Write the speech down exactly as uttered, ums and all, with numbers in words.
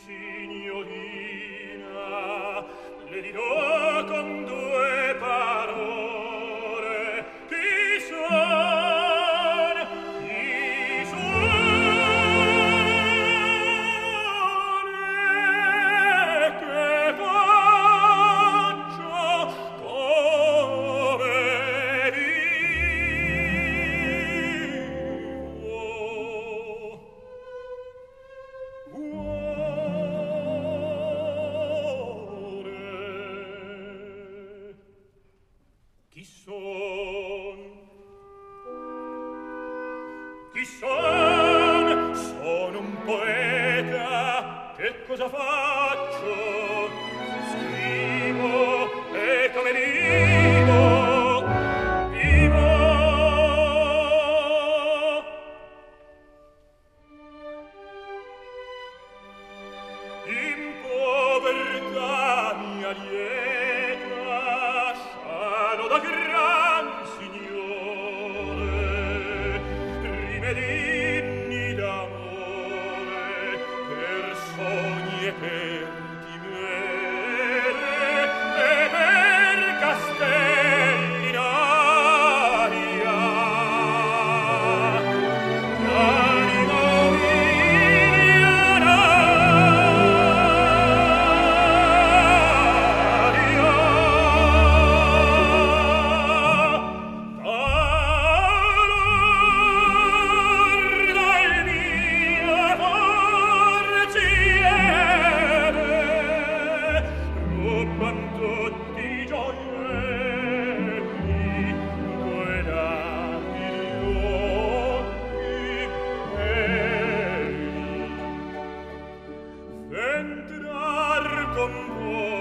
signorina, le dirò con due parole chi son, chi son e che faccio, come vivo. Chi son? Chi son? Sono un poeta. Che cosa faccio? Scrivo e come vivo? Vivo. In povertà mia lieta sano da gran signore, rimedini d'amore per sogni e per timere e per castelli in aria. L'anima umiliana entrar con voi